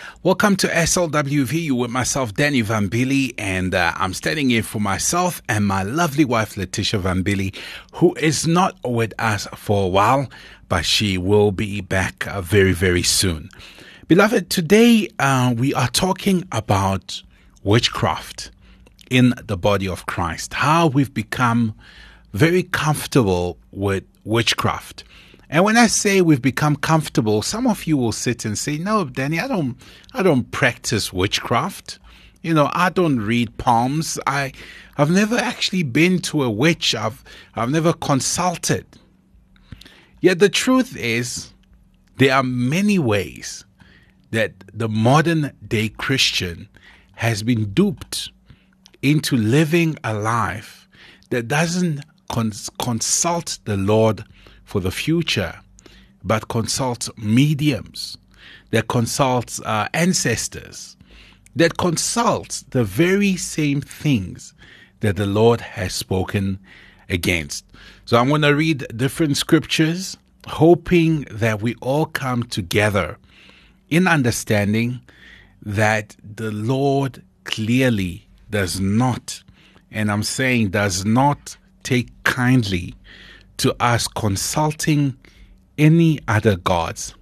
Welcome to SLWV. You with myself, Danny Van Billy, and I'm standing in for myself and my lovely wife, Letitia Van Billy, who is not with us for a while, but she will be back very, very soon. Beloved, today we are talking about witchcraft in the body of Christ, how we've become very comfortable with witchcraft. And when I say we've become comfortable, some of you will sit and say, "No, Danny, I don't practice witchcraft. I don't read palms. I've never actually been to a witch. I've never consulted." Yet the truth is, there are many ways that the modern day Christian has been duped into living a life that doesn't consult the Lord for the future, but consults mediums, that consults ancestors, that consults the very same things that the Lord has spoken against. So I'm going to read different scriptures, hoping that we all come together in understanding that the Lord clearly does not, and I'm saying does not, take kindly to us consulting any other gods.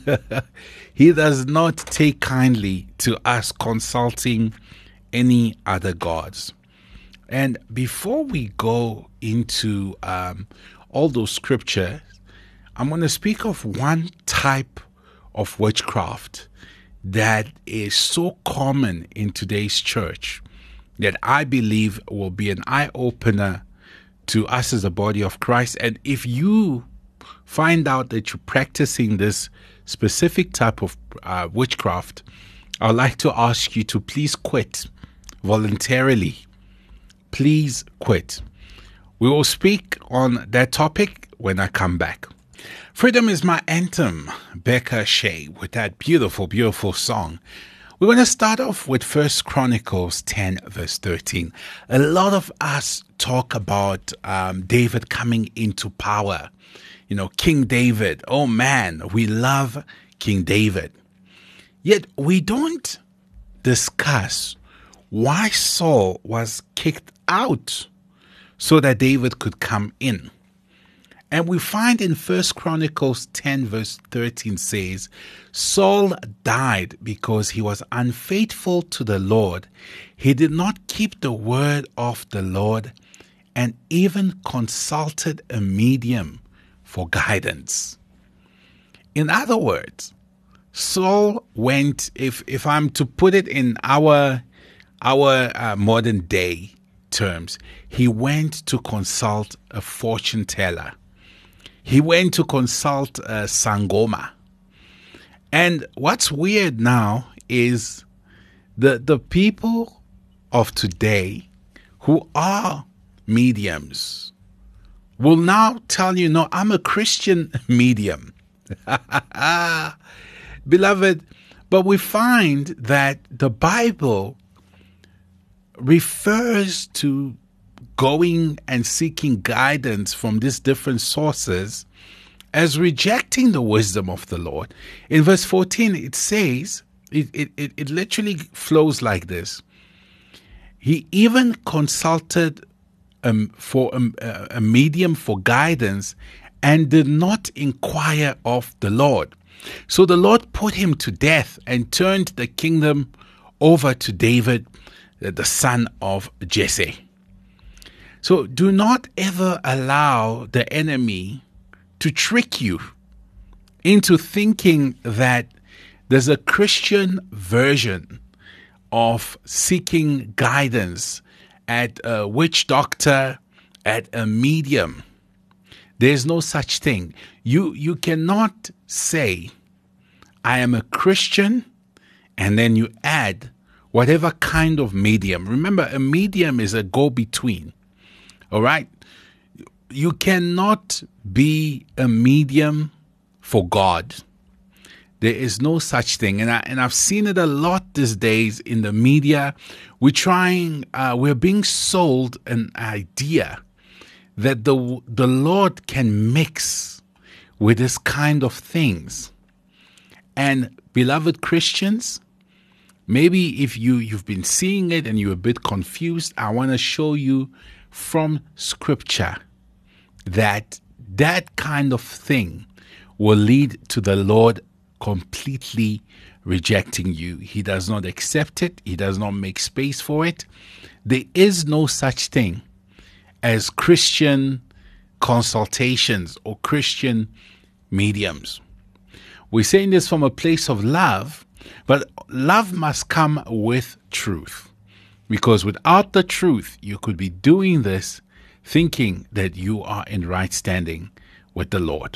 He does not take kindly to us consulting any other gods. And before we go into all those scriptures, I'm going to speak of one type of witchcraft that is so common in today's church that I believe will be an eye-opener to us as a body of Christ. And if you find out that you're practicing this specific type of witchcraft, I'd like to ask you to please quit voluntarily. Please quit. We will speak on that topic when I come back. Freedom is my anthem, Becca Shea, with that beautiful, beautiful song. We're going to start off with 1 Chronicles 10, verse 13. A lot of us talk about David coming into power. King David. Oh man, we love King David. Yet we don't discuss why Saul was kicked out so that David could come in. And we find in 1 Chronicles 10 verse 13 says, Saul died because he was unfaithful to the Lord. He did not keep the word of the Lord and even consulted a medium for guidance. In other words, Saul went, if I'm to put it in our modern day terms, he went to consult a fortune teller. He went to consult Sangoma. And what's weird now is the people of today who are mediums will now tell you, no, I'm a Christian medium. Beloved, but we find that the Bible refers to going and seeking guidance from these different sources as rejecting the wisdom of the Lord. In verse 14, it says, it literally flows like this. He even consulted for a medium for guidance and did not inquire of the Lord. So the Lord put him to death and turned the kingdom over to David, the son of Jesse. So do not ever allow the enemy to trick you into thinking that there's a Christian version of seeking guidance at a witch doctor, at a medium. There's no such thing. You cannot say, I am a Christian, and then you add whatever kind of medium. Remember, a medium is a go-between. All right? You cannot be a medium for God. There is no such thing. And I've seen it a lot these days in the media. We're being sold an idea that the Lord can mix with this kind of things. And beloved Christians, Maybe if you've been seeing it and you're a bit confused, I want to show you from Scripture that kind of thing will lead to the Lord completely rejecting you. He does not accept it. He does not make space for it. There is no such thing as Christian consultations or Christian mediums. We're saying this from a place of love, but love must come with truth. Because without the truth, you could be doing this thinking that you are in right standing with the Lord.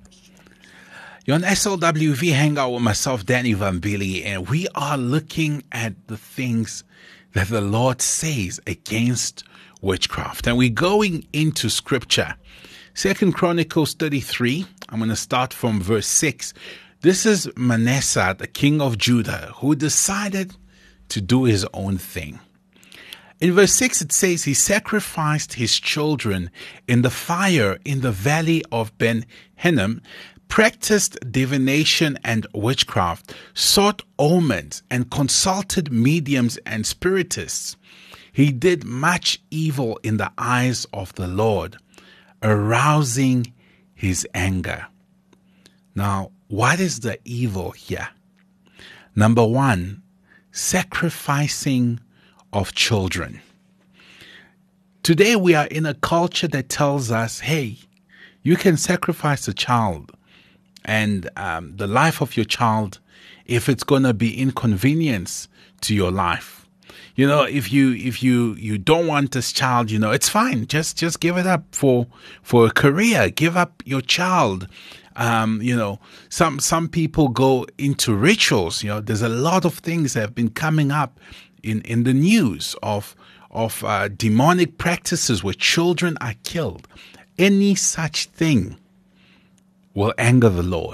You're on SLWV Hangout with myself, Danny Vambili, and we are looking at the things that the Lord says against witchcraft. And we're going into Scripture. 2 Chronicles 33, I'm going to start from verse 6. This is Manasseh, the king of Judah, who decided to do his own thing. In verse 6, it says, he sacrificed his children in the fire in the valley of Ben Hinnom, practiced divination and witchcraft, sought omens, and consulted mediums and spiritists. He did much evil in the eyes of the Lord, arousing his anger. Now, what is the evil here? Number one, sacrificing of children. Today we are in a culture that tells us, hey, you can sacrifice a child and the life of your child if it's going to be inconvenience to your life. You know, if you don't want this child, you know, it's fine. Just give it up for a career. Give up your child. You know, some people go into rituals. You know, there's a lot of things that have been coming up in the news of demonic practices where children are killed. Any such thing will anger the Lord.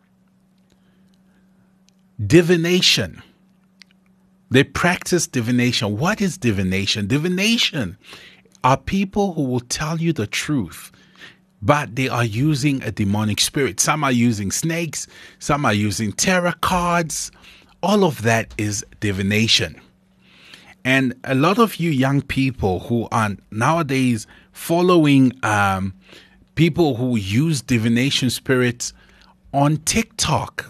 Divination. They practice divination. What is divination? Divination are people who will tell you the truth, but they are using a demonic spirit. Some are using snakes. Some are using tarot cards. All of that is divination. And a lot of you young people who are nowadays following people who use divination spirits on TikTok,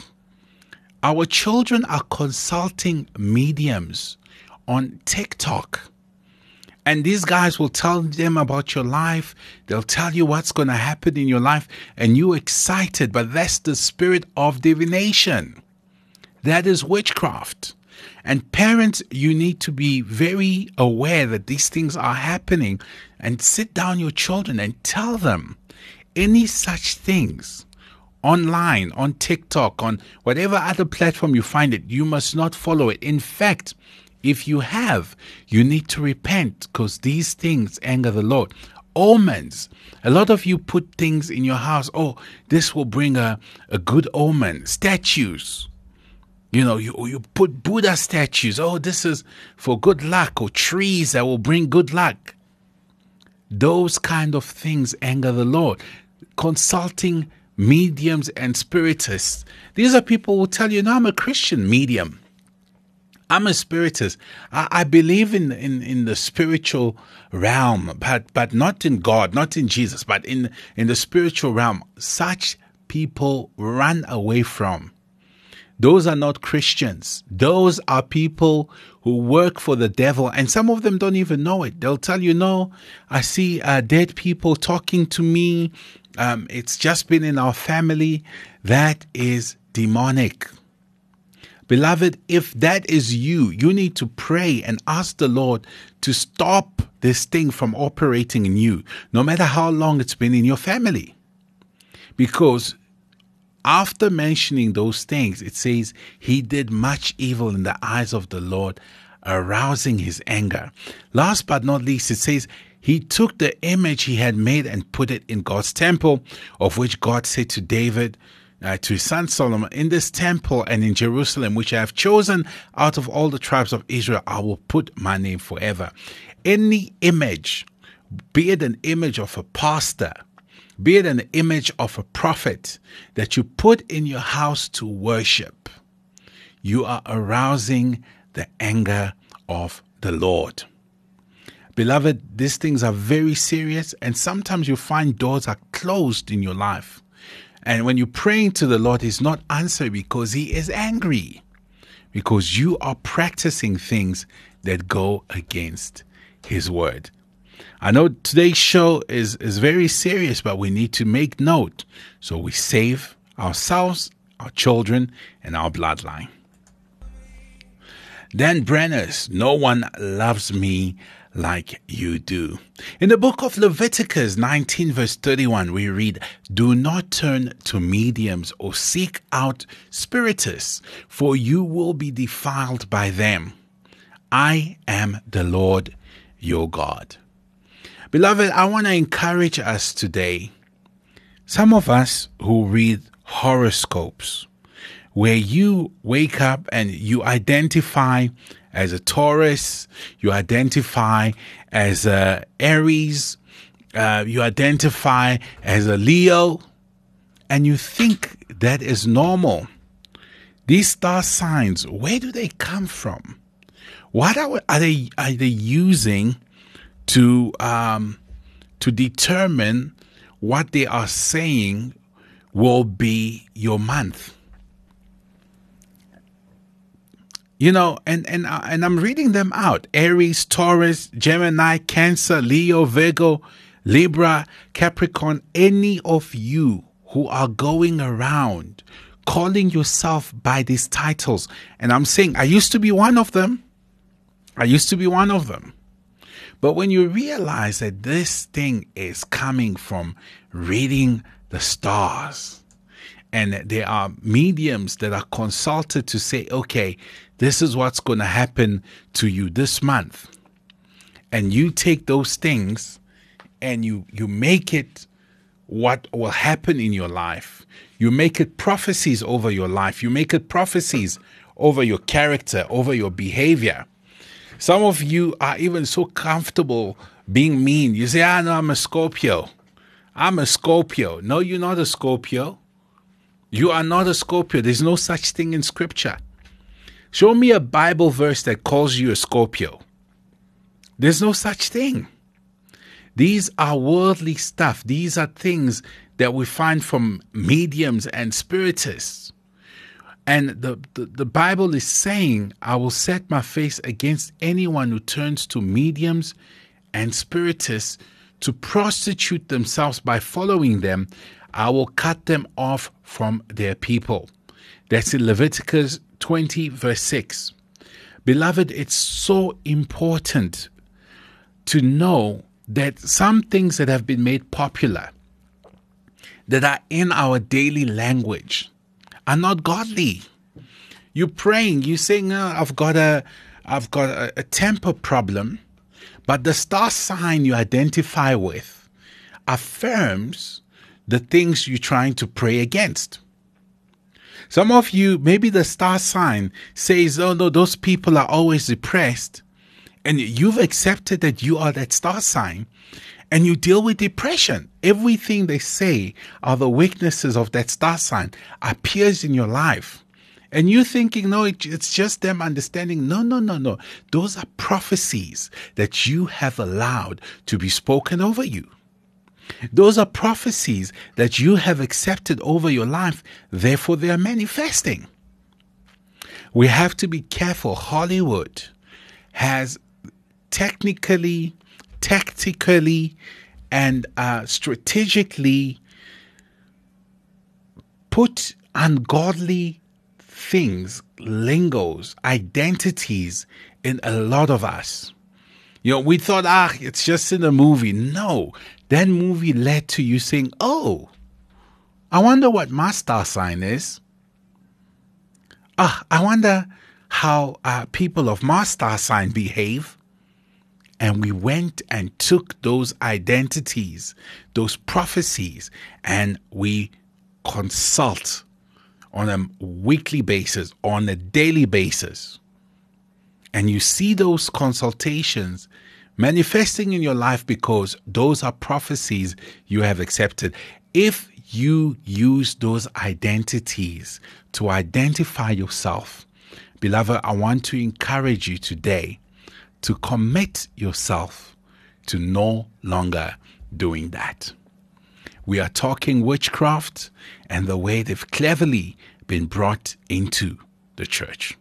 our children are consulting mediums on TikTok. And these guys will tell them about your life. They'll tell you what's going to happen in your life. And you're excited, but that's the spirit of divination. That is witchcraft. And parents, you need to be very aware that these things are happening and sit down your children and tell them any such things online, on TikTok, on whatever other platform you find it, you must not follow it. In fact, if you have, you need to repent because these things anger the Lord. Omens. A lot of you put things in your house. Oh, this will bring a good omen. Statues. You know, you put Buddha statues. Oh, this is for good luck, or trees that will bring good luck. Those kind of things anger the Lord. Consulting mediums and spiritists. These are people who tell you, no, I'm a Christian medium. I'm a spiritist. I believe in the spiritual realm, but not in God, not in Jesus, but in the spiritual realm. Such people run away from. Those are not Christians. Those are people who work for the devil, and some of them don't even know it. They'll tell you, no, I see dead people talking to me. It's just been in our family. That is demonic. Beloved, if that is you, you need to pray and ask the Lord to stop this thing from operating in you, no matter how long it's been in your family. Because after mentioning those things, it says he did much evil in the eyes of the Lord, arousing his anger. Last but not least, it says he took the image he had made and put it in God's temple, of which God said to David, to his son Solomon, in this temple and in Jerusalem, which I have chosen out of all the tribes of Israel, I will put my name forever. Any image, be it an image of a pastor, be it an image of a prophet that you put in your house to worship, you are arousing the anger of the Lord. Beloved, these things are very serious, and sometimes you find doors are closed in your life. And when you're praying to the Lord, He's not answering because He is angry, because you are practicing things that go against His word. I know today's show is very serious, but we need to make note so we save ourselves, our children, and our bloodline. Dan Brenner's No One Loves Me Like You Do. In the book of Leviticus 19 verse 31, we read, "Do not turn to mediums or seek out spiritists, for you will be defiled by them. I am the Lord your God." Beloved, I want to encourage us today. Some of us who read horoscopes, where you wake up and you identify as a Taurus, you identify as a Aries, you identify as a Leo, and you think that is normal. These star signs, where do they come from? What are they using to determine what they are saying will be your month? You know, and I'm reading them out. Aries, Taurus, Gemini, Cancer, Leo, Virgo, Libra, Capricorn. Any of you who are going around calling yourself by these titles. And I'm saying, I used to be one of them. But when you realize that this thing is coming from reading the stars, and there are mediums that are consulted to say, okay, this is what's going to happen to you this month. And you take those things and you make it what will happen in your life. You make it prophecies over your life. You make it prophecies over your character, over your behavior. Some of you are even so comfortable being mean. You say, no, I'm a Scorpio. I'm a Scorpio. No, you're not a Scorpio. You are not a Scorpio. There's no such thing in Scripture. Show me a Bible verse that calls you a Scorpio. There's no such thing. These are worldly stuff. These are things that we find from mediums and spiritists. And the Bible is saying, I will set my face against anyone who turns to mediums and spiritists to prostitute themselves by following them. I will cut them off from their people. That's in Leviticus 20 verse 6. Beloved, it's so important to know that some things that have been made popular, that are in our daily language, are not godly. You're praying, you're saying, I've got a temper problem, but the star sign you identify with affirms the things you're trying to pray against. Some of you, maybe the star sign says, oh no, those people are always depressed, and you've accepted that you are that star sign, and you deal with depression. Everything they say are the weaknesses of that star sign appears in your life. And you're thinking, no, it's just them understanding. No. Those are prophecies that you have allowed to be spoken over you. Those are prophecies that you have accepted over your life. Therefore, they are manifesting. We have to be careful. Hollywood has technically, tactically, and strategically put ungodly things, lingos, identities in a lot of us. You know, we thought, it's just in a movie. No, that movie led to you saying, oh, I wonder what my star sign is. I wonder how people of my star sign behave. And we went and took those identities, those prophecies, and we consult on a weekly basis, on a daily basis. And you see those consultations manifesting in your life because those are prophecies you have accepted. If you use those identities to identify yourself, Beloved, I want to encourage you today to commit yourself to no longer doing that. We are talking witchcraft and the way they've cleverly been brought into the church.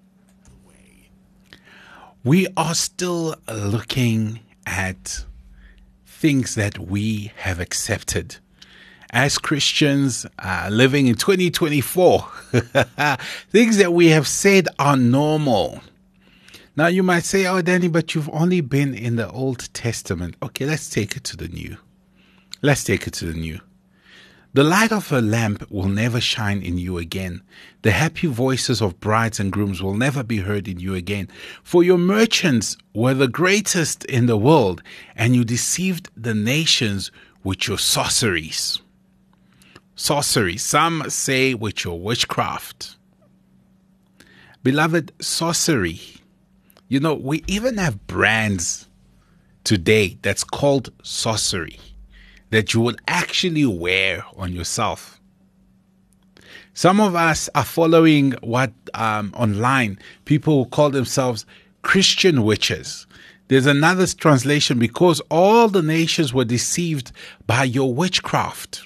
We are still looking at things that we have accepted as Christians living in 2024. Things that we have said are normal. Now you might say, oh, Danny, but you've only been in the Old Testament. Okay, let's take it to the new. Let's take it to the new. The light of a lamp will never shine in you again. The happy voices of brides and grooms will never be heard in you again. For your merchants were the greatest in the world, and you deceived the nations with your sorceries. Sorcery, some say with your witchcraft. Beloved, sorcery. You know, we even have brands today that's called sorcery, that you will actually wear on yourself. Some of us are following what online people will call themselves Christian witches. There's another translation, because all the nations were deceived by your witchcraft.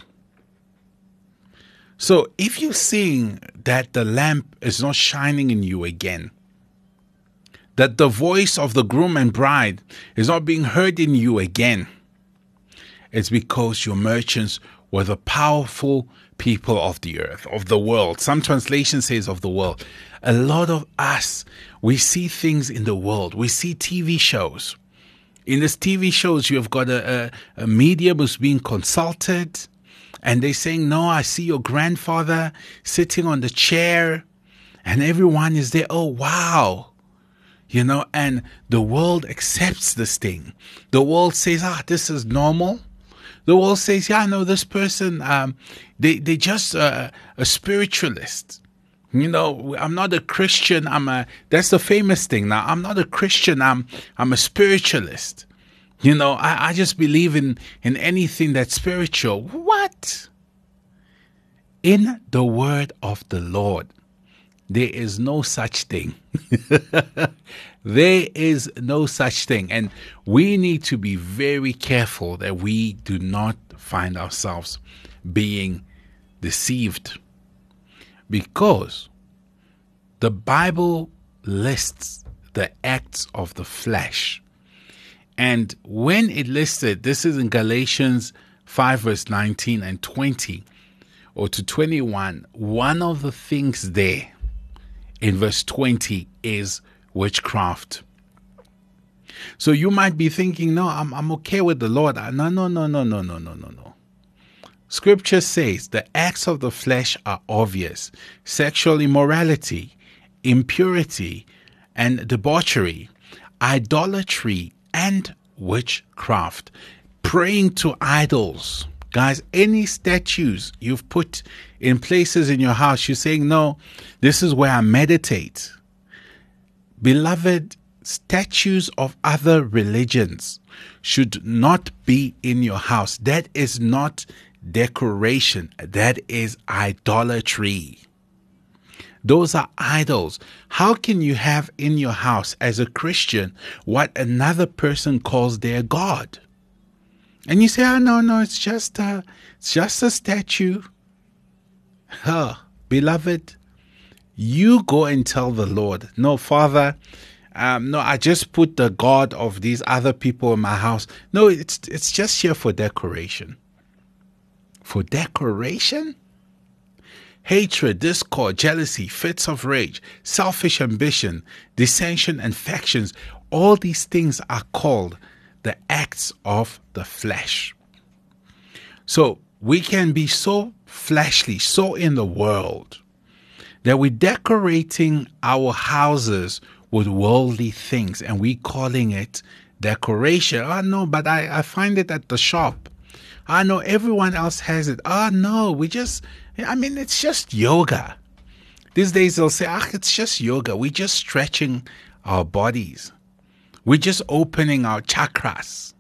So if you're seeing that the lamp is not shining in you again, that the voice of the groom and bride is not being heard in you again, it's because your merchants were the powerful people of the earth, of the world. Some translation says of the world. A lot of us, we see things in the world. We see TV shows. In these TV shows, you've got a medium who's being consulted, and they're saying, no, I see your grandfather sitting on the chair, and everyone is there. Oh, wow. You know, and the world accepts this thing. The world says, this is normal. The world says, yeah, no, this person, they just a spiritualist. You know, I'm not a Christian. That's the famous thing now. I'm not a Christian. I'm a spiritualist. You know, I just believe in anything that's spiritual. What? In the word of the Lord, there is no such thing. There is no such thing. And we need to be very careful that we do not find ourselves being deceived. Because the Bible lists the acts of the flesh. And when it listed, this is in Galatians 5 verse 19 and 20 or to 21, one of the things there in verse 20 is witchcraft. So you might be thinking, no, I'm okay with the Lord. No. Scripture says the acts of the flesh are obvious: sexual immorality, impurity and debauchery, idolatry and witchcraft, praying to idols. Guys, any statues you've put in places in your house, you're saying, no, this is where I meditate. Beloved, statues of other religions should not be in your house. That is not decoration. That is idolatry. Those are idols. How can you have in your house as a Christian what another person calls their God? And you say, oh, no, it's just a statue. Beloved, you go and tell the Lord, no, Father, no, I just put the God of these other people in my house. No, it's just here for decoration. For decoration? Hatred, discord, jealousy, fits of rage, selfish ambition, dissension and factions, all these things are called the acts of the flesh. So we can be so fleshly, so in the world, that we're decorating our houses with worldly things and we calling it decoration. Oh no, but I find it at the shop. I know everyone else has it. Oh no, it's just yoga. These days they'll say, it's just yoga. We're just stretching our bodies. We're just opening our chakras.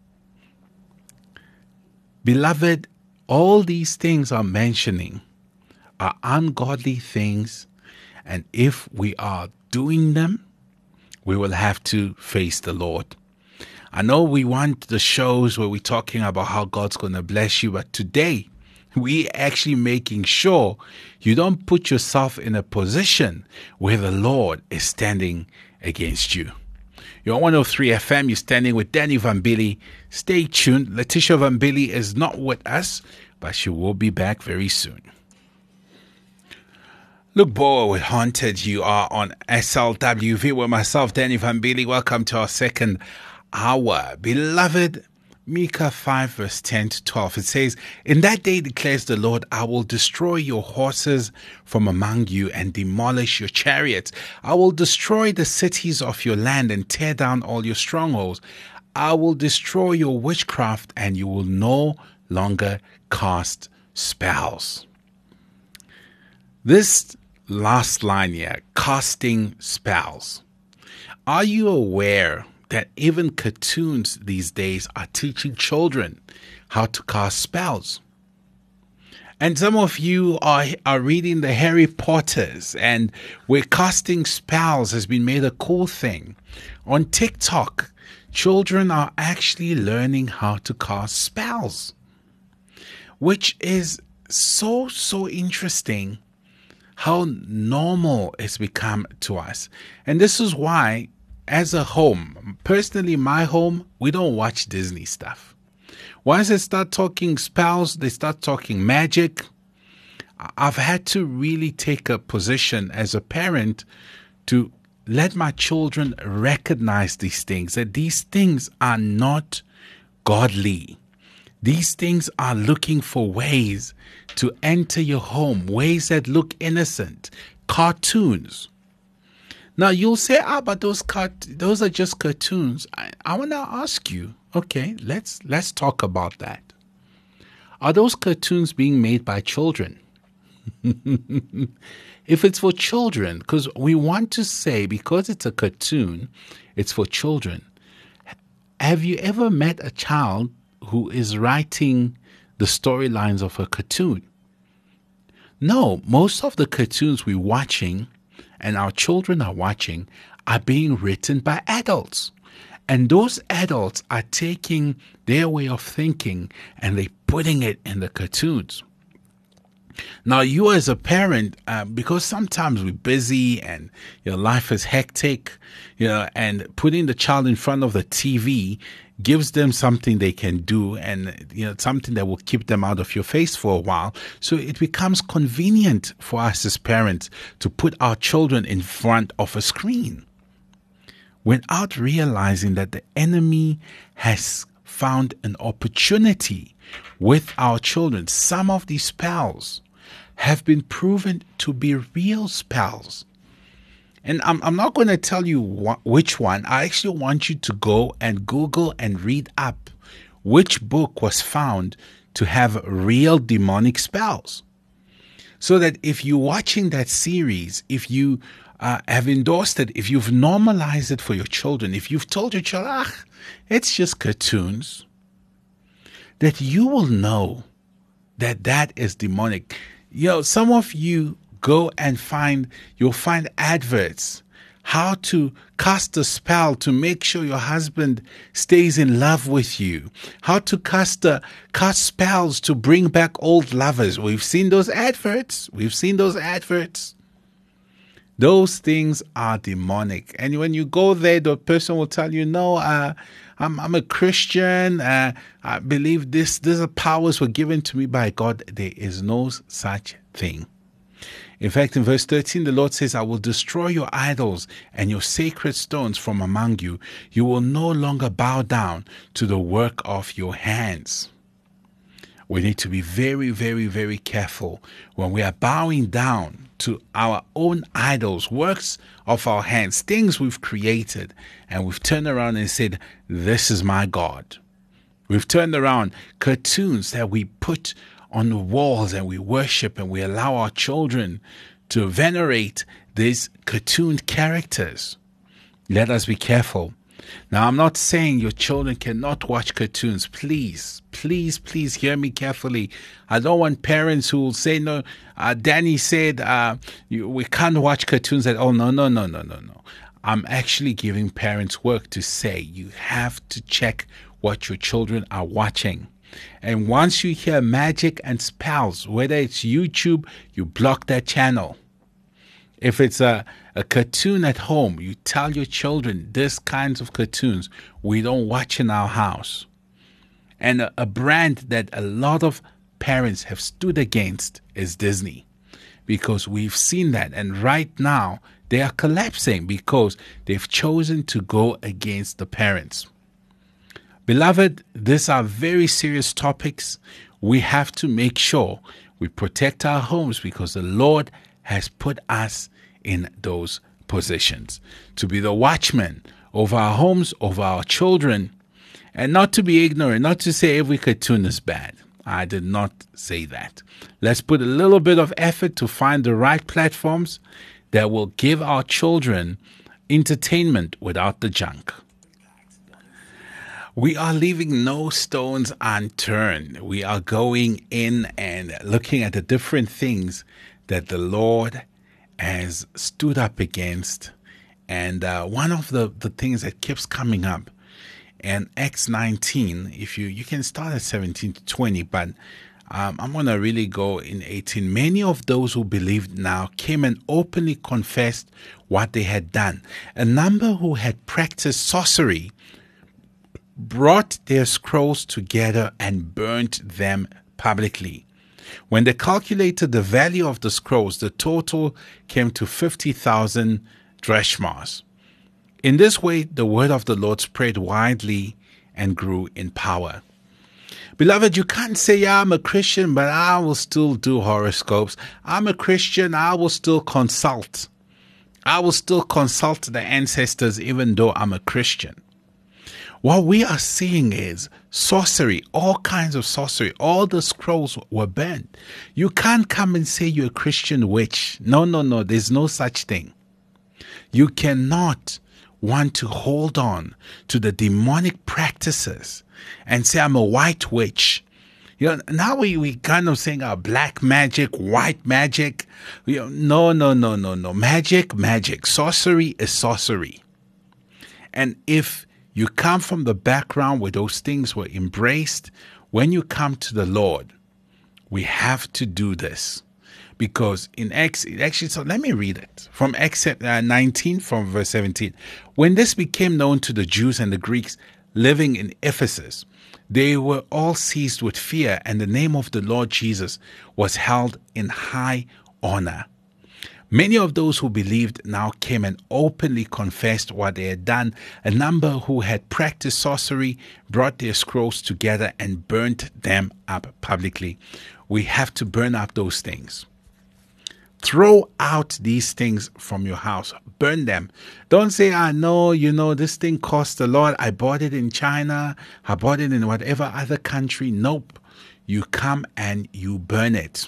Beloved, all these things I'm mentioning are ungodly things. And if we are doing them, we will have to face the Lord. I know we want the shows where we're talking about how God's going to bless you, but today we actually making sure you don't put yourself in a position where the Lord is standing against you. You're on 103 FM, you're standing with Danny Vambili. Stay tuned. Letitia Vambili is not with us, but she will be back very soon. Luke Boa with Haunted. You are on SLWV with myself, Danny Vambili. Welcome to our second hour. Beloved, Micah 5 verse 10 to 12. It says, "In that day declares the Lord, I will destroy your horses from among you and demolish your chariots. I will destroy the cities of your land and tear down all your strongholds. I will destroy your witchcraft and you will no longer cast spells." This last line here, casting spells. Are you aware that even cartoons these days are teaching children how to cast spells? And some of you are reading the Harry Potters, and where casting spells has been made a cool thing. On TikTok, children are actually learning how to cast spells, which is so interesting how normal it's become to us. And this is why, as a home, personally, my home, we don't watch Disney stuff. Once they start talking spells, they start talking magic, I've had to really take a position as a parent to let my children recognize these things, that these things are not godly. These things are looking for ways to enter your home, ways that look innocent, cartoons. Now you'll say, but those are just cartoons. I want to ask you, okay, let's talk about that. Are those cartoons being made by children? If it's for children, because we want to say, because it's a cartoon, it's for children. Have you ever met a child who is writing the storylines of a cartoon? No, most of the cartoons we're watching and our children are watching are being written by adults. And those adults are taking their way of thinking and they're putting it in the cartoons. Now, you as a parent, because sometimes we're busy and your life is hectic, and putting the child in front of the TV gives them something they can do and, something that will keep them out of your face for a while. So it becomes convenient for us as parents to put our children in front of a screen without realizing that the enemy has found an opportunity with our children. Some of these spells have been proven to be real spells. And I'm not going to tell you which one. I actually want you to go and Google and read up which book was found to have real demonic spells. So that if you're watching that series, if you have endorsed it, if you've normalized it for your children, if you've told your child, it's just cartoons, that you will know that that is demonic. Some of you go and you'll find adverts, how to cast a spell to make sure your husband stays in love with you, how to cast spells to bring back old lovers. We've seen those adverts. Those things are demonic. And when you go there, the person will tell you, no, I'm a Christian. I believe these powers were given to me by God. There is no such thing. In fact, in verse 13, the Lord says, I will destroy your idols and your sacred stones from among you. You will no longer bow down to the work of your hands. We need to be very, very, very careful when we are bowing down to our own idols, works of our hands, things we've created, and we've turned around and said, this is my God. We've turned around cartoons that we put on the walls and we worship, and we allow our children to venerate these cartoon characters. Let us be careful Now, I'm not saying your children cannot watch cartoons. Please, please, please hear me carefully. I don't want parents who will say, no, Danny said we can't watch cartoons at all. No, no, no, no, no, no. I'm actually giving parents work to say you have to check what your children are watching. And once you hear magic and spells, whether it's YouTube, you block that channel. If it's a cartoon at home, you tell your children this kinds of cartoons we don't watch in our house. And a brand that a lot of parents have stood against is Disney, because we've seen that. And right now they are collapsing because they've chosen to go against the parents. Beloved, these are very serious topics. We have to make sure we protect our homes because the Lord has put us in those positions to be the watchmen over our homes, over our children, and not to be ignorant, not to say every cartoon is bad. I did not say that. Let's put a little bit of effort to find the right platforms that will give our children entertainment without the junk. We are leaving no stones unturned. We are going in and looking at the different things that the Lord has stood up against. And one of the things that keeps coming up in Acts 19, if you can start at 17 to 20, but I'm going to really go in 18. Many of those who believed now came and openly confessed what they had done. A number who had practiced sorcery brought their scrolls together and burnt them publicly. When they calculated the value of the scrolls, the total came to 50,000 drachmas. In this way, the word of the Lord spread widely and grew in power. Beloved, you can't say, yeah, I'm a Christian, but I will still do horoscopes. I'm a Christian, I will still consult. I will still consult the ancestors even though I'm a Christian. What we are seeing is sorcery, all kinds of sorcery. All the scrolls were burnt. You can't come and say you're a Christian witch. No, no, no. There's no such thing. You cannot want to hold on to the demonic practices and say, I'm a white witch. You know, now we kind of saying black magic, white magic. You know, no. Magic. Sorcery is sorcery. And if you come from the background where those things were embraced, when you come to the Lord, we have to do this. Because in Acts, so let me read it. From Acts 19, from verse 17. When this became known to the Jews and the Greeks living in Ephesus, they were all seized with fear, and the name of the Lord Jesus was held in high honor. Many of those who believed now came and openly confessed what they had done. A number who had practiced sorcery brought their scrolls together and burnt them up publicly. We have to burn up those things. Throw out these things from your house. Burn them. Don't say, no, this thing cost a lot. I bought it in China. I bought it in whatever other country. Nope. You come and you burn it.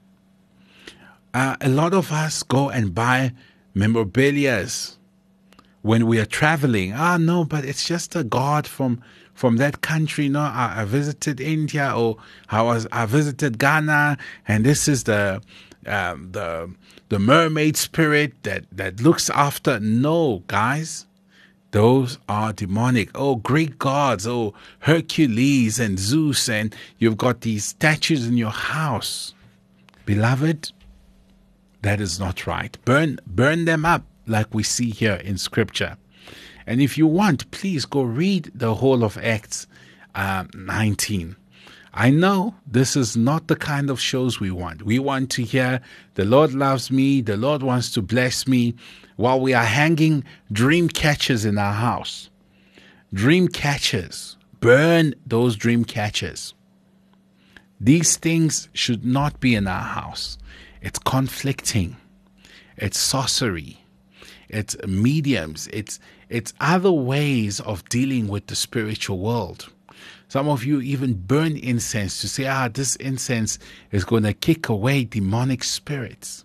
A lot of us go and buy memorabilia when we are traveling. No, but it's just a god from that country. No, I visited India, or I visited Ghana, and this is the mermaid spirit that looks after. No, guys, those are demonic. Oh, Greek gods, oh, Hercules and Zeus, and you've got these statues in your house. Beloved, that is not right. Burn them up like we see here in Scripture. And if you want, please go read the whole of Acts 19. I know this is not the kind of shows we want. We want to hear, the Lord loves me, the Lord wants to bless me, while we are hanging dream catchers in our house. Dream catchers. Burn those dream catchers. These things should not be in our house. It's conflicting. It's sorcery. It's mediums. It's other ways of dealing with the spiritual world. Some of you even burn incense to say, this incense is going to kick away demonic spirits.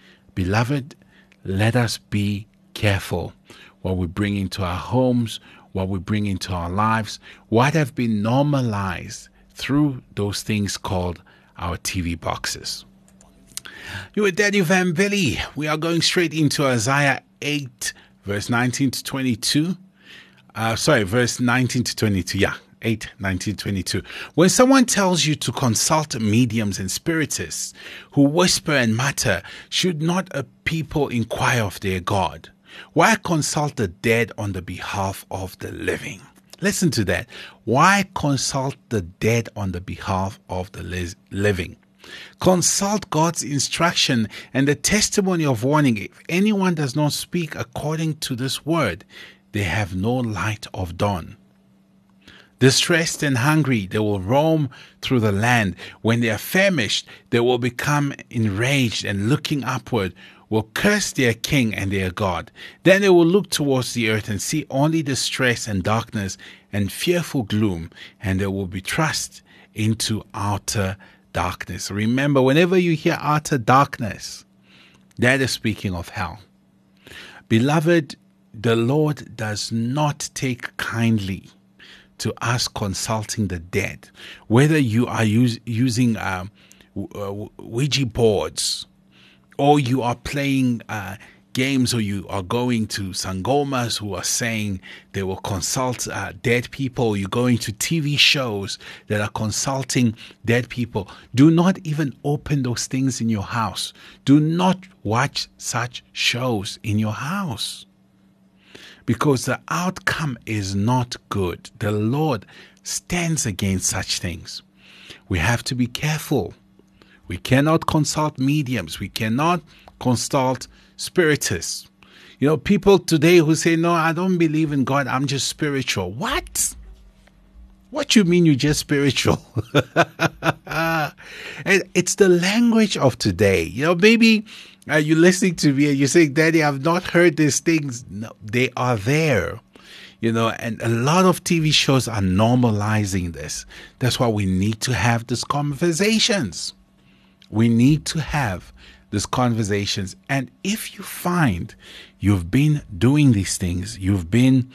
Beloved, let us be careful what we bring into our homes, what we bring into our lives, what have been normalized through those things called our TV boxes. You with Daddy Van Billy. We are going straight into Isaiah 8, verse 19 to 22. Verse 19 to 22. Yeah, 8, 19, 22. When someone tells you to consult mediums and spiritists who whisper and mutter, should not a people inquire of their God? Why consult the dead on the behalf of the living? Listen to that. Why consult the dead on the behalf of the living? Consult God's instruction and the testimony of warning. If anyone does not speak according to this word, they have no light of dawn. Distressed and hungry, they will roam through the land. When they are famished, they will become enraged and looking upward will curse their king and their God. Then they will look towards the earth and see only distress and darkness and fearful gloom, and they will be thrust into outer darkness. Remember, whenever you hear outer darkness, that is speaking of hell. Beloved, the Lord does not take kindly to us consulting the dead. Whether you are using Ouija boards, or you are playing games, or you are going to sangomas who are saying they will consult dead people, you're going to TV shows that are consulting dead people. Do not even open those things in your house. Do not watch such shows in your house, because the outcome is not good. The Lord stands against such things. We have to be careful. We cannot consult mediums. We cannot consult spiritists. You know, people today who say, no, I don't believe in God, I'm just spiritual. What? What you mean you're just spiritual? And it's the language of today. You know, maybe you're listening to me and you say, Daddy, I've not heard these things. No, they are there. You know, and a lot of TV shows are normalizing this. That's why we need to have these conversations. We need to have these conversations. And if you find you've been doing these things, you've been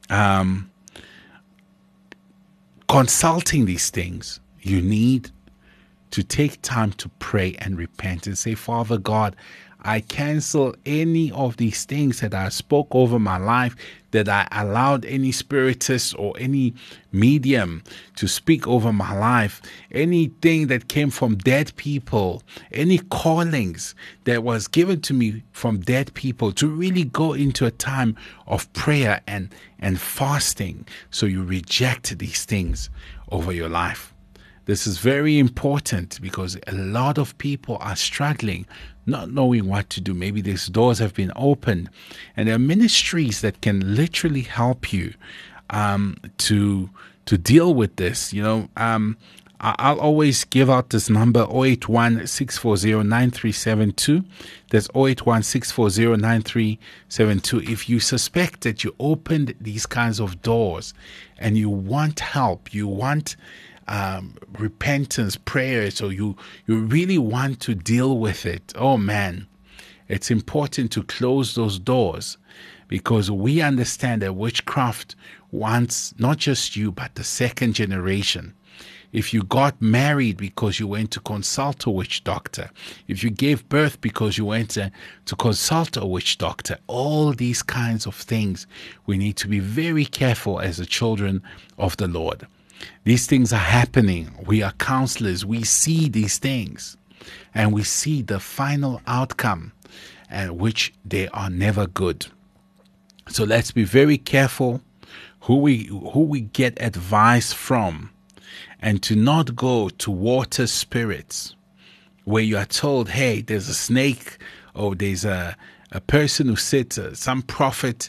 consulting these things, you need to take time to pray and repent and say, Father God, I cancel any of these things that I spoke over my life, that I allowed any spiritist or any medium to speak over my life, anything that came from dead people, any callings that was given to me from dead people, to really go into a time of prayer and fasting, so you reject these things over your life. This is very important because a lot of people are struggling, not knowing what to do. Maybe these doors have been opened, and there are ministries that can literally help you to deal with this. You know, I'll always give out this number, 081-640-9372. That's 081-640-9372. If you suspect that you opened these kinds of doors and you want help, you want repentance, prayers, or you really want to deal with it, oh man, it's important to close those doors, because we understand that witchcraft wants not just you, but the second generation. If you got married because you went to consult a witch doctor, if you gave birth because you went to consult a witch doctor, all these kinds of things, we need to be very careful as the children of the Lord. These things are happening. We are counselors. We see these things, and we see the final outcome, and which they are never good. So let's be very careful who we get advice from, and to not go to water spirits where you are told, hey, there's a snake, or there's a person who sits, some prophet.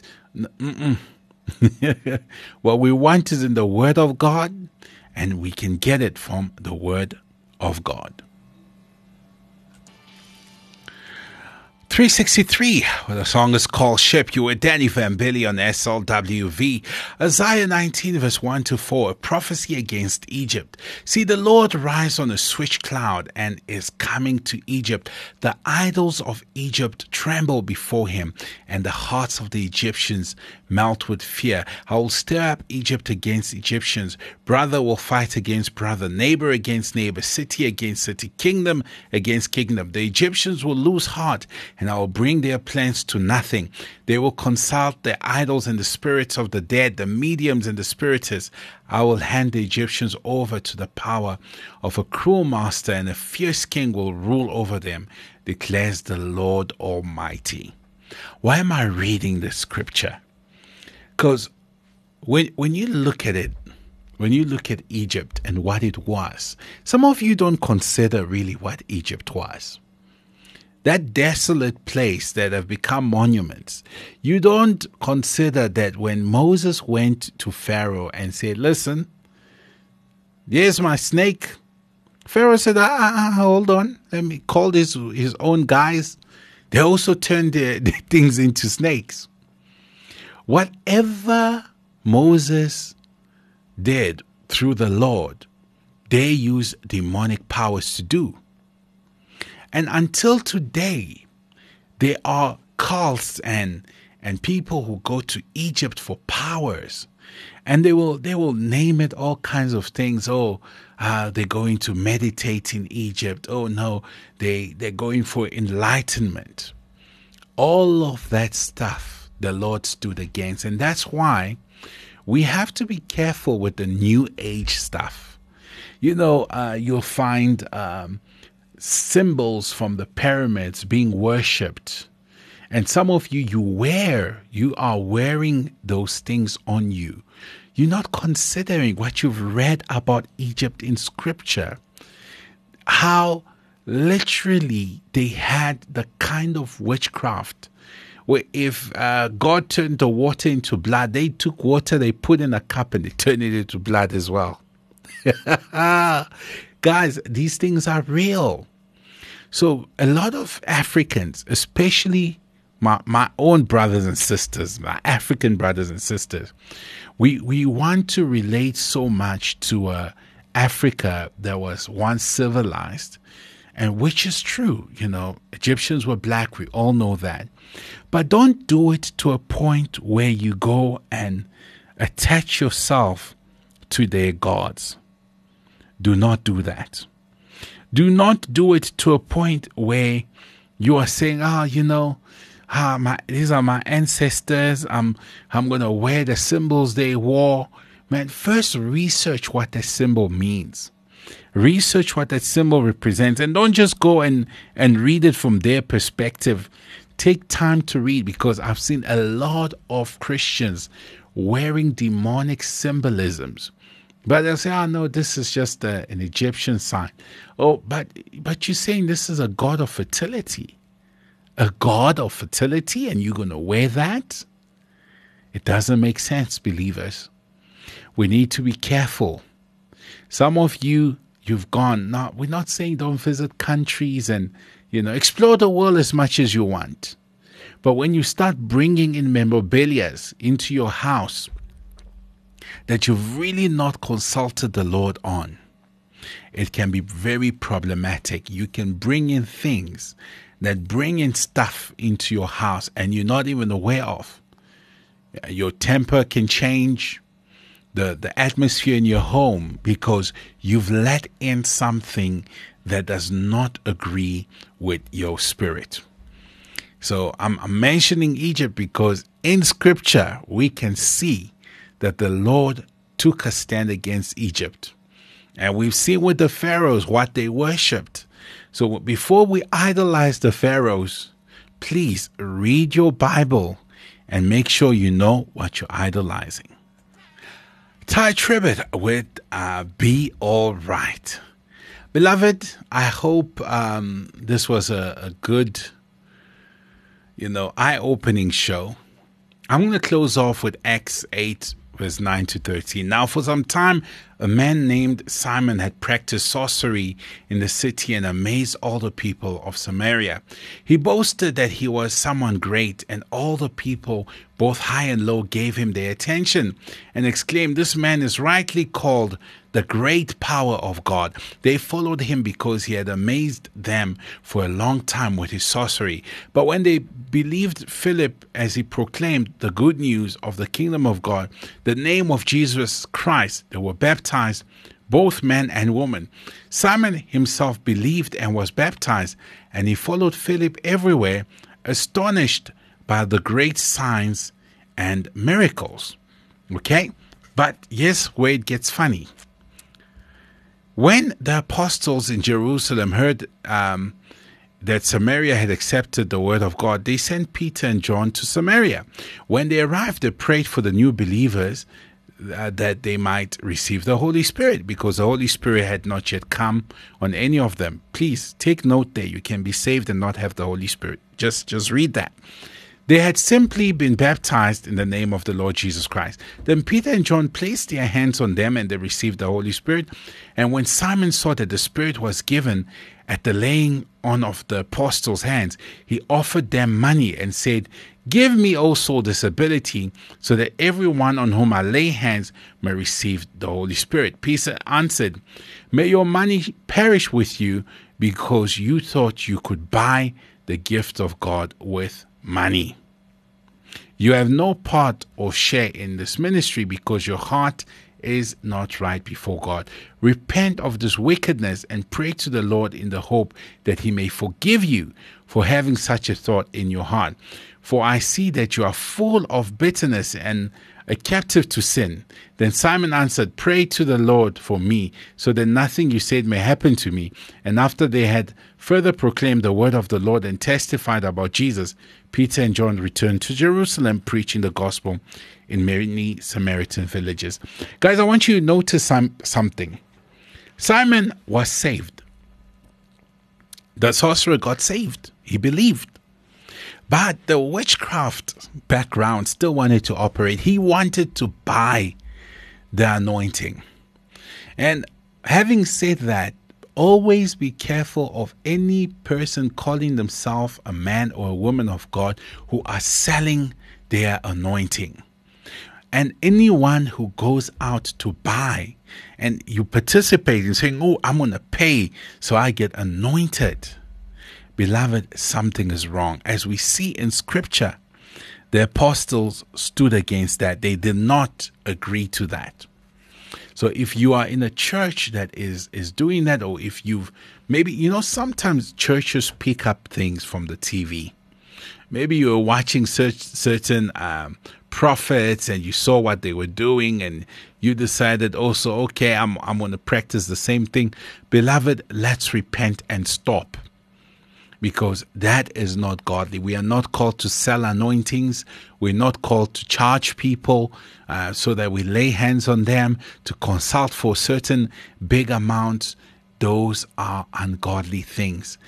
What we want is in the Word of God, and we can get it from the Word of God. 363, well, the song is called Ship. You were Danny Van Billy on SLWV. Isaiah 19 verse 1 to 4, a prophecy against Egypt. See, the Lord rides on a swift cloud and is coming to Egypt. The idols of Egypt tremble before him, and the hearts of the Egyptians melt with fear. I will stir up Egypt against Egyptians. Brother will fight against brother, neighbor against neighbor, city against city, kingdom against kingdom. The Egyptians will lose heart, and I will bring their plans to nothing. They will consult their idols and the spirits of the dead, the mediums and the spiritists. I will hand the Egyptians over to the power of a cruel master, and a fierce king will rule over them, declares the Lord Almighty. Why am I reading this scripture? Because when you look at it, when you look at Egypt and what it was, some of you don't consider really what Egypt was. That desolate place that have become monuments. You don't consider that when Moses went to Pharaoh and said, listen, here's my snake. Pharaoh said, hold on. Let me call his own guys. They also turned their things into snakes. Whatever Moses did through the Lord, they used demonic powers to do. And until today, there are cults and people who go to Egypt for powers, and they will name it all kinds of things. Oh, they're going to meditate in Egypt. Oh no, they're going for enlightenment. All of that stuff the Lord stood against, and that's why we have to be careful with the New Age stuff. You know, you'll find symbols from the pyramids being worshipped, and some of you are wearing those things on you. You're not considering what you've read about Egypt in scripture, how literally they had the kind of witchcraft where if God turned the water into blood, they took water, they put in a cup, and they turned it into blood as well. Guys, these things are real. So a lot of Africans, especially my own brothers and sisters, my African brothers and sisters, we want to relate so much to Africa that was once civilized, and which is true. You know, Egyptians were black, we all know that. But don't do it to a point where you go and attach yourself to their gods. Do not do that. Do not do it to a point where you are saying, these are my ancestors. I'm going to wear the symbols they wore. Man, first research what the symbol means. Research what that symbol represents, and don't just go and read it from their perspective. Take time to read, because I've seen a lot of Christians wearing demonic symbolisms. But they'll say, no, this is just an Egyptian sign. Oh, but you're saying this is a god of fertility. A god of fertility, and you're going to wear that? It doesn't make sense, believers. We need to be careful. Some of you've gone. Now, we're not saying don't visit countries and, explore the world as much as you want. But when you start bringing in memorabilia into your house that you've really not consulted the Lord on, it can be very problematic. You can bring in things that bring in stuff into your house and you're not even aware of. Your temper can change the atmosphere in your home because you've let in something that does not agree with your spirit. So I'm mentioning Egypt because in scripture we can see that the Lord took a stand against Egypt. And we've seen with the pharaohs what they worshipped. So before we idolize the pharaohs, please read your Bible and make sure you know what you're idolizing. Tye Tribbett with Be All Right. Beloved, I hope this was a good, eye-opening show. I'm going to close off with Acts 8, verse 9 to 13. Now, for some time, a man named Simon had practiced sorcery in the city and amazed all the people of Samaria. He boasted that he was someone great, and all the people, both high and low, gave him their attention and exclaimed, "This man is rightly called the great power of God." They followed him because he had amazed them for a long time with his sorcery. But when they believed Philip as he proclaimed the good news of the kingdom of God, the name of Jesus Christ, they were baptized, both men and women. Simon himself believed and was baptized, and he followed Philip everywhere, astonished by the great signs and miracles. Okay? But here's where it gets funny. When the apostles in Jerusalem heard that Samaria had accepted the word of God, they sent Peter and John to Samaria. When they arrived, they prayed for the new believers that they might receive the Holy Spirit, because the Holy Spirit had not yet come on any of them. Please take note there. You can be saved and not have the Holy Spirit. Just read that. They had simply been baptized in the name of the Lord Jesus Christ. Then Peter and John placed their hands on them and they received the Holy Spirit. And when Simon saw that the Spirit was given at the laying on of the apostles' hands, he offered them money and said, "Give me also this ability, so that everyone on whom I lay hands may receive the Holy Spirit." Peter answered, "May your money perish with you, because you thought you could buy the gift of God with money. You have no part or share in this ministry, because your heart is not right before God. Repent of this wickedness and pray to the Lord in the hope that he may forgive you for having such a thought in your heart. For I see that you are full of bitterness and a captive to sin." Then Simon answered, "Pray to the Lord for me, so that nothing you said may happen to me." And after they had further proclaimed the word of the Lord and testified about Jesus, Peter and John returned to Jerusalem, preaching the gospel in many Samaritan villages. Guys, I want you to notice something. Simon was saved. The sorcerer got saved. He believed. But the witchcraft background still wanted to operate. He wanted to buy the anointing. And having said that, always be careful of any person calling themselves a man or a woman of God who are selling their anointing. And anyone who goes out to buy and you participate in saying, "Oh, I'm going to pay so I get anointed." Beloved, something is wrong. As we see in Scripture, the apostles stood against that. They did not agree to that. So if you are in a church that is doing that, or if you've maybe, sometimes churches pick up things from the TV. Maybe you were watching certain prophets and you saw what they were doing and you decided also, okay, I'm going to practice the same thing. Beloved, let's repent and stop. Because that is not godly. We are not called to sell anointings. We're not called to charge people so that we lay hands on them, to consult for certain big amounts. Those are ungodly things.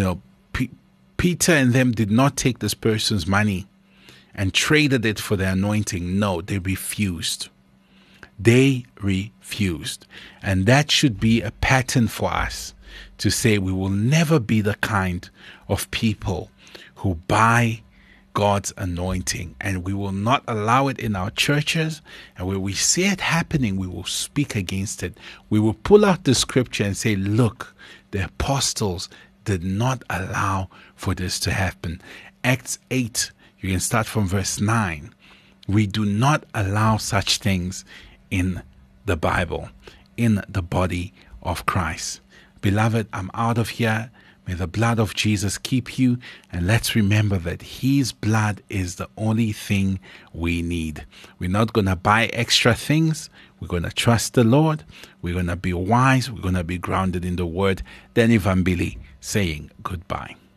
Peter and them did not take this person's money and traded it for the anointing. No, they refused. They refused. And that should be a pattern for us, to say we will never be the kind of people who buy God's anointing, and we will not allow it in our churches. And where we see it happening, we will speak against it. We will pull out the scripture and say, look, the apostles did not allow for this to happen. Acts 8, you can start from verse 9. We do not allow such things in the Bible, in the body of Christ. Beloved, I'm out of here. May the blood of Jesus keep you. And let's remember that his blood is the only thing we need. We're not going to buy extra things. We're going to trust the Lord. We're going to be wise. We're going to be grounded in the word. Danny Vambili saying goodbye.